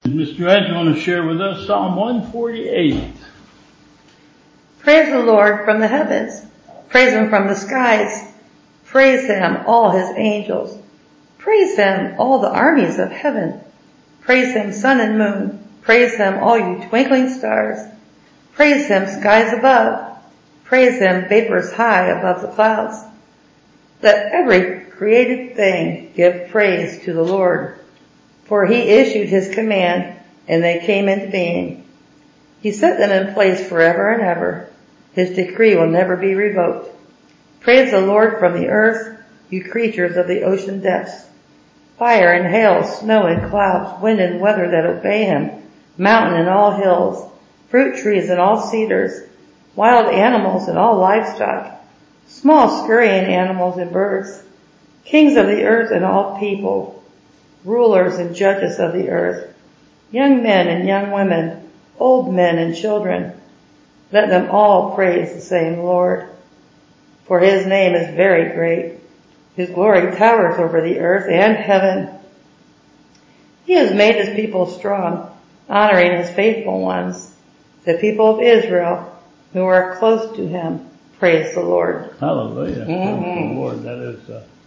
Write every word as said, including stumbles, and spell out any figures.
Mister Ed's going to share with us Psalm one forty-eight. Praise the Lord from the heavens. Praise Him from the skies. Praise Him, all His angels. Praise Him, all the armies of heaven. Praise Him, sun and moon. Praise Him, all you twinkling stars. Praise Him, skies above. Praise Him, vapors high above the clouds. Let every created thing give praise to the Lord. For He issued His command, and they came into being. He set them in place forever and ever. His decree will never be revoked. Praise the Lord from the earth, you creatures of the ocean depths. Fire and hail, snow and clouds, wind and weather that obey Him, mountain and all hills, fruit trees and all cedars, wild animals and all livestock, small scurrying animals and birds, kings of the earth and all people, rulers and judges of the earth, young men and young women, old men and children. Let them all praise the same Lord. For His name is very great. His glory towers over the earth and heaven. He has made His people strong, honoring His faithful ones, the people of Israel who are close to Him. Praise the Lord. Hallelujah. Mm-hmm. Praise the Lord. That is uh,